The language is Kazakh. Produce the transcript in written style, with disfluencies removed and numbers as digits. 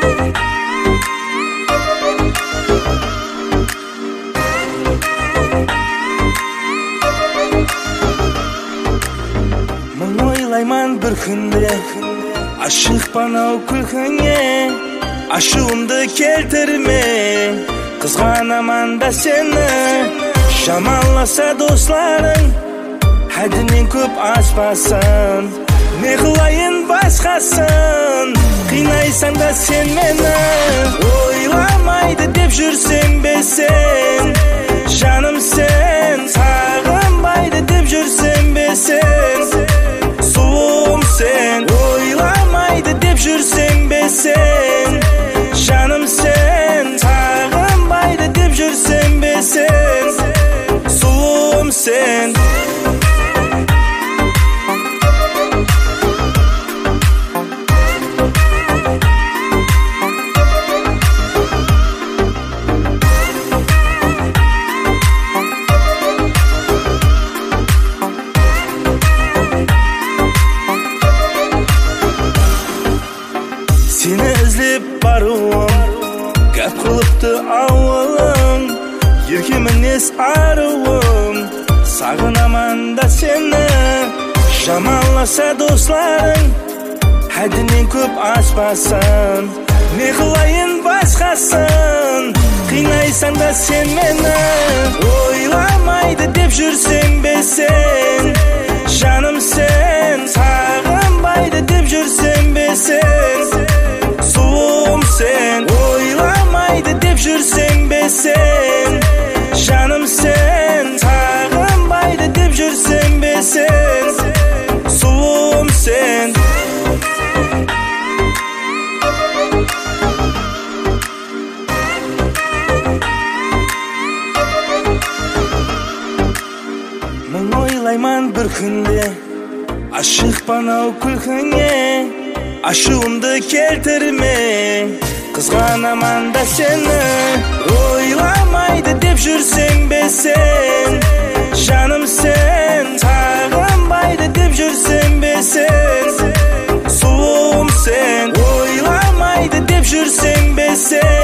Ойлайман бір күнде ашық анау күлкіңе, ашуымды келтірме, қызғанаман да сені. Жаманласа достарың, хәдінен көп аспасын, не қылайын басқасын, қинайсаң да сен мені. Ойламайды деп жүрсең бе сен, жаным сен, сағынбайды деп жүрсең бе сен, сұлуым сен. Ойламайды деп жүрсең бе сен, жаным сен, сағынбайды деп жүрсең бе сен, сұлуым сен. Seni izlep baruım, gap qılıptı avılım, еркемінес аруым, сағынаман да сені. Жаманласа достарың, хәдінен көп аспасын, не қылайын басқасын, қинайсаң да сен мені. Ойламайды деп жүрсең бе сен, жаным сен, сағынбайды деп жүрсең бе сен, сұлуым сен. Ойламайды деп жүрсең бе сен, жаным сен, сағынбайды деп жүрсең бе сен, сұлуым сен. Мың ойлайман бір күнде ашық анау күлкіңе, ашуымды келтірме, қызғанаман да сені. Ойламайды деп жүрсең бе сен, жаным сен, сағынбайды деп жүрсең бе сен, сұлуым сен. Ойламайды деп жүрсең бе сен,